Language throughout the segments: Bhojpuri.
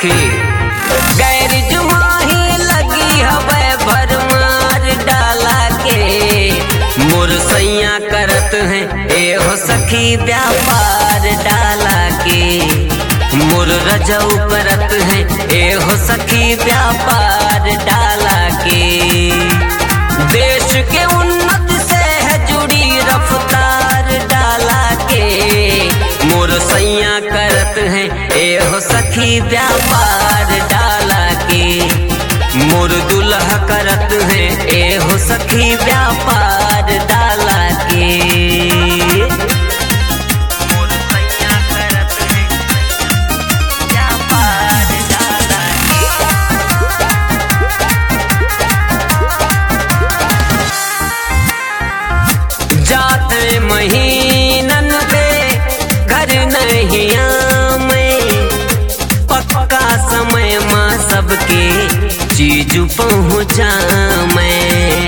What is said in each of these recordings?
सखी गैर जुमाही लगी हवे भरमार डाला के मोर सैया करत हैं ए हो सखी व्यापार डाला के मोर रजऊ करत हैं ए हो सखी व्यापार डाला के देश के उन्नति से है जुड़ी रफ्तार डाला के मोर सैया करत हैं ए हो सखी व्यापार डाला के मोर दुल्हा करत हैं ए हो सखी व्यापार डाला के मोर सैया करत हैं व्यापार डाला के जाते महीनन पे घर नहीं आमे पक्का समय माँ सबके चीज पहुँचा मैं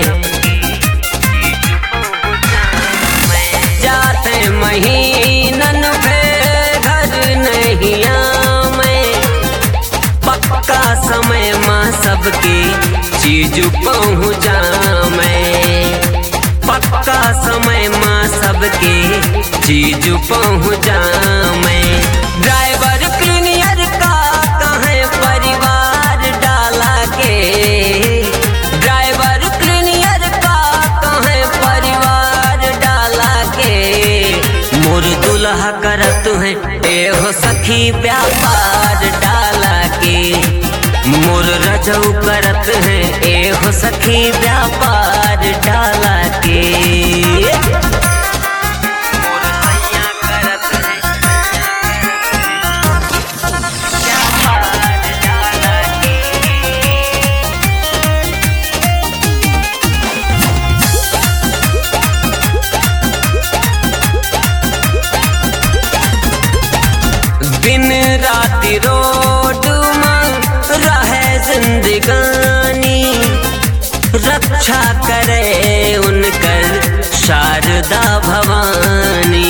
जाते महीनन पे घर नहीं आमे पक्का समय माँ सबके चीज पहुँचा मैं पक्का समय माँ सबके चीज पहुँचा मैं ड्राइवर क्लीनियर का कहें परिवार डाला के ड्राइवर क्लीनियर का कहें परिवार डाला के मोर दुल्हा करत हैं ए हो सखी व्यापार डाला के मोर रजऊ करत हैं ए हो सखी व्यापार डाला के मोर सैया करत हैं व्यापार डाला के दिन राति रोड में रहे जिंदगानी रक्षा करे उनकर शारदा भवानी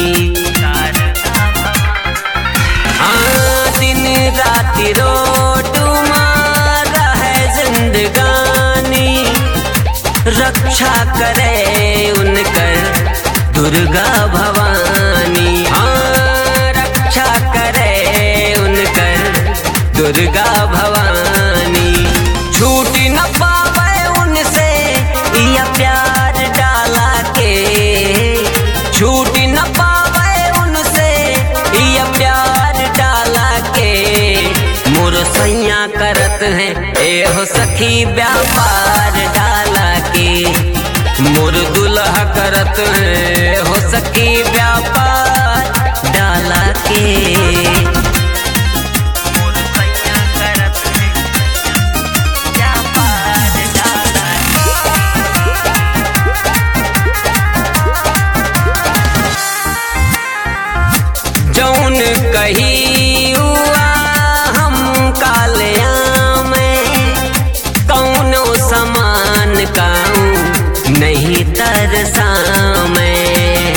हाँ दिन राति रोड में रहे जिंदगानी रक्षा करे उनकर दुर्गा भवानी हाँ रक्षा करे उनकर दुर्गा भवानी छूट न पावे उनसे या प्यार डाला के छूट न पावे उनसे या प्यार डाला के मोर सैया करत हैं ए हो सखी व्यापार डाला के मोर दुल्हा करत हैं हो सखी व्यापार डाला के मोर सैया करत हैं व्यापार डाला के जौन कही हुआ हम कालिया में कौनो समान काऊं नहीं तरसा मैं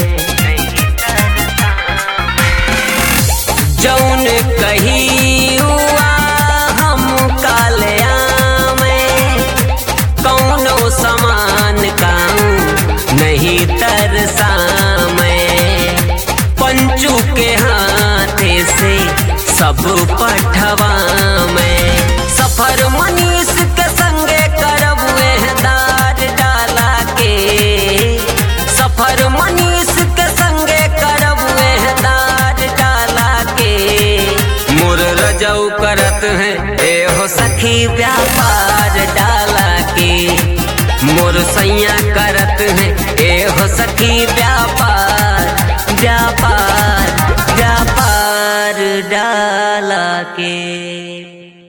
जौन कही हुआ हम कालिया में कौनो समान काऊं नहीं तरसा मैं पंचू के हाथे से सब पठवा मैं सफर मनीष के संगे करब एहदार डाला के सफर मनीष के संगे करब एहदार डाला के मोर रजऊ करत हैं ए हो सखी व्यापार डाला के मोर सैया करत हैं ए हो सखी व्यापार व्यापार व्यापार डाला के।